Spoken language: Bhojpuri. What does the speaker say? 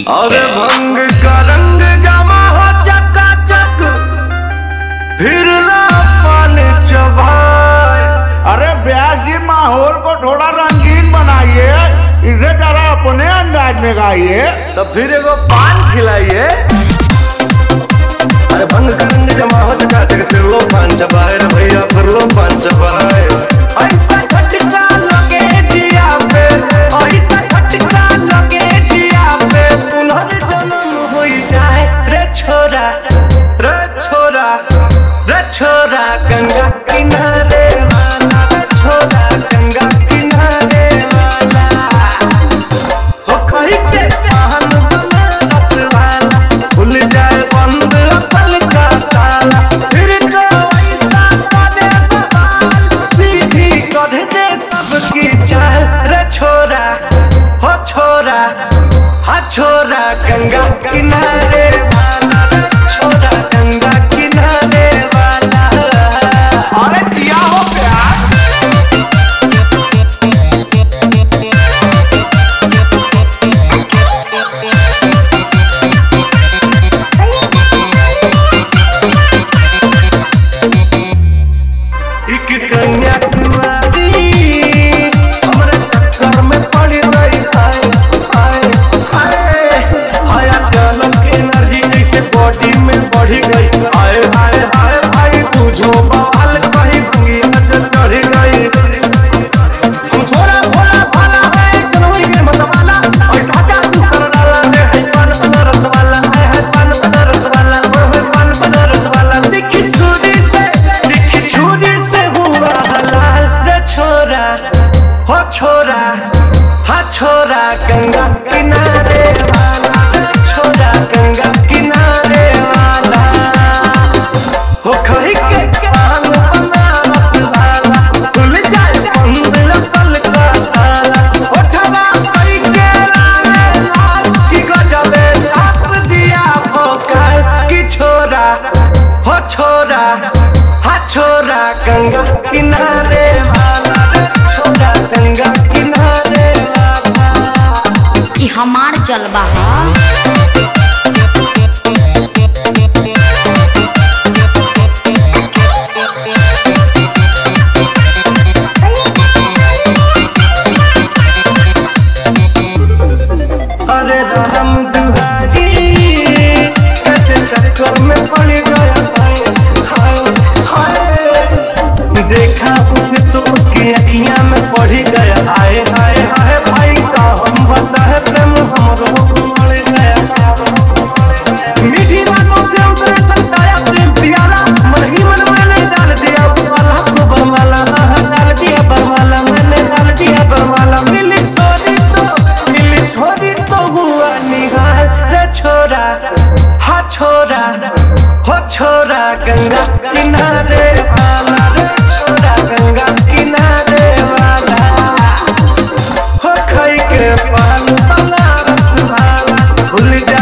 अरे भंग का रंग जमा हो चकाचक, फिर ना पान चबाए। अरे ब्यास जी माहौल को थोड़ा रंगीन बनाइए, इसे जरा अपने अंदाज में गाइए। तो फिर एगो पान खिलाइए। अरे भंग का रंग जमा हो चकाचक, फिर लो पान चबाए रे भैया, फिर लो पान चबाए। ऐसा खटका लगे जिया पे, ऐसा खटका लगे जिया पे, पुनर्जन्म हो जाए रे छोरा, रे छोरा, रे छोरा गंगा किनारे वाला, छोरा गंगा किनारे वाला। हो कहीं के पान बनारस वाला, भूल जाए बंद अकल का ताला, फिर तो ऐसा करे बवाल, सीधी कर दे सबकी चाल रे छोरा, हो छोरा, हा छोरा गंगा किनारे वाला, छोरा गंगा किनारे वाला। अरे दिया हो प्यार। एक कन्याकुमारी हमरे चक्कर में पड़ गई, हाय हाय हाय हाय, चलो एनर्जी कैसे बॉडी में बढ़ गई, हाय हाय हाय भाई तुझो बवाल कहीं भी नजर चढ़ गई। हम छोरा भोला भाला है कन्हई के मतवाला, और चाचा तू कर डाला है पान बदरस वाला, है पान बदरस वाला, है पान बदरस वाला। दिखी छुरी से हुआ हलाल रे छोरा, हो छोरा, हा छोरा गंगा किनारे वाला, छोरा गंगा किनारे वाला। हो कहीं के पान बनारस वाला, भूल जाए बंद अकल का ताला, उठवा कहीं के लाले लाल, की गजबे छाप दिया भोकाल की छोरा, हो छोरा, हा छोरा गंगा किनारे वाला, छोरा गंगा किनारे वाला। ई हमार जलवा है। अरे राम दुहारी कैसे चक्कर में पड़ गया, हाय हाय हाय, देखा उसे तो उसकी अखियां में पड़ गया, हाय हाय हाय भाई का हम बता है प्रेम हमरो मर गया। मीठी बातों से हमसे चमकाया प्रेम प्याला, मन ही मन मैंने डाल दिया बरमाला, तो बरमाला डाल दिया बरमाला, मैंने डाल दिया बरमाला। मिली छोरी तो हुआ निहाल रे छोरा, हा छोरा, हो छोरा गंगा किनारे वाला, रे छोरा गंगा किनारे वाला। हो खाई के पान बनारस वाला, भूल जा